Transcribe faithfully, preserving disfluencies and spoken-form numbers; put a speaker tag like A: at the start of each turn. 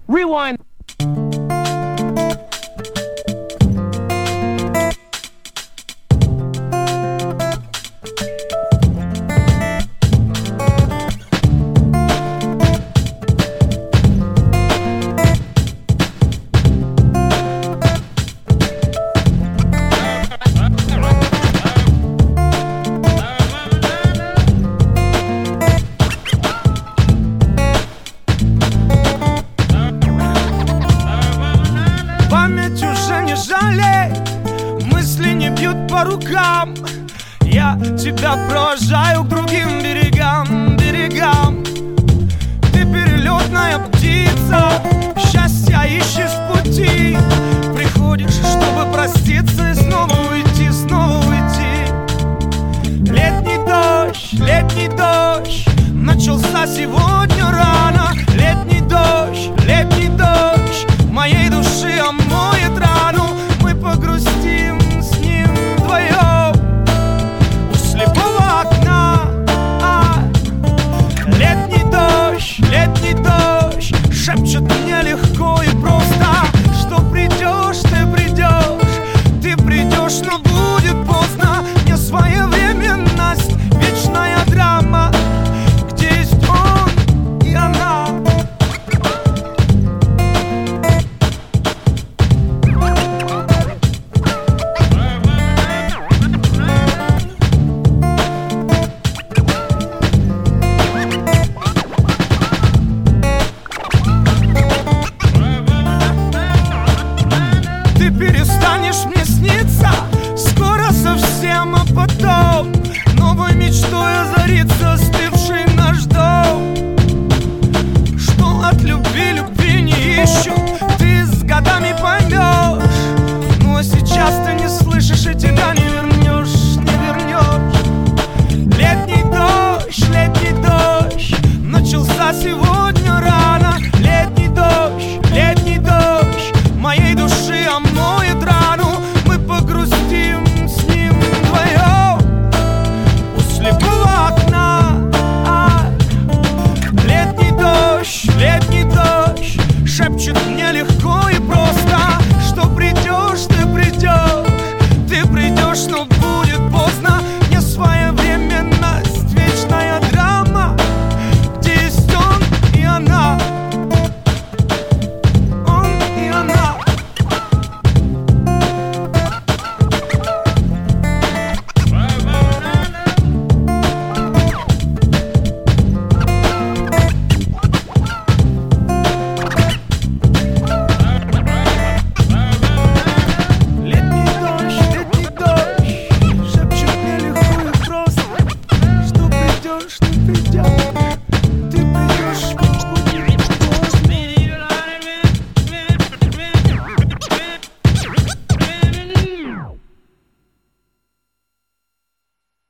A: Rewind.
B: Мысли не бьют по рукам. Я тебя провожаю к другим берегам, берегам. Ты перелетная птица, счастья ищешь в пути. Приходишь, чтобы проститься и снова уйти, снова уйти. Летний дождь, летний дождь начался сегодня рано. Летний дождь, летний дождь моей души омоет рану. Мы погрустим с ним вдвоем у слепого окна. а, Летний дождь, летний дождь шепчет мне легко и просто, что придешь, ты придешь, ты придешь, но будет поздно. Не своевременность, вечная драма, где есть он и она. Ты перестанешь мне сниться скоро совсем, а потом новой мечтой озарится остывший наш дом. Что от любви любви не ищу, ты с годами поймешь. Ну а сейчас ты не слышишь и тебя не вернешь, не вернешь. Летний дождь, летний дождь начался сегодня рано. Летний дождь, летний дождь моей души омоет рану. Мы погрустим с ним вдвоем у слепого окна. а, Летний дождь, летний дождь шепчет мне легко и просто, что придешь, ты придешь, ты придешь, но будет поздно. Не своевременность, вечная драма, где есть он и она. Он и она. Летний дождь, летний дождь шепчет мне легко и просто, что придешь, ты придешь.